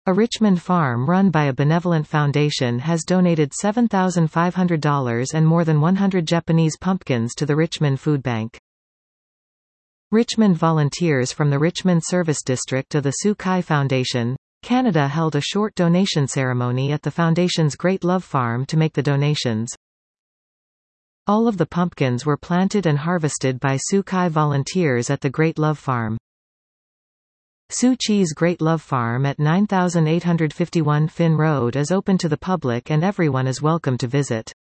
A Richmond farm run by a benevolent foundation has donated $7,500 and more than 100 Japanese pumpkins to the Richmond Food Bank. Richmond volunteers from the Richmond Service District of the Sue Kai Foundation, Canada held a short donation ceremony at the Foundation's Great Love Farm to make the donations. All of the pumpkins were planted and harvested by Sue Kai volunteers at the Great Love Farm. Sue Chi's Great Love Farm at 9851 Finn Road is open to the public and everyone is welcome to visit.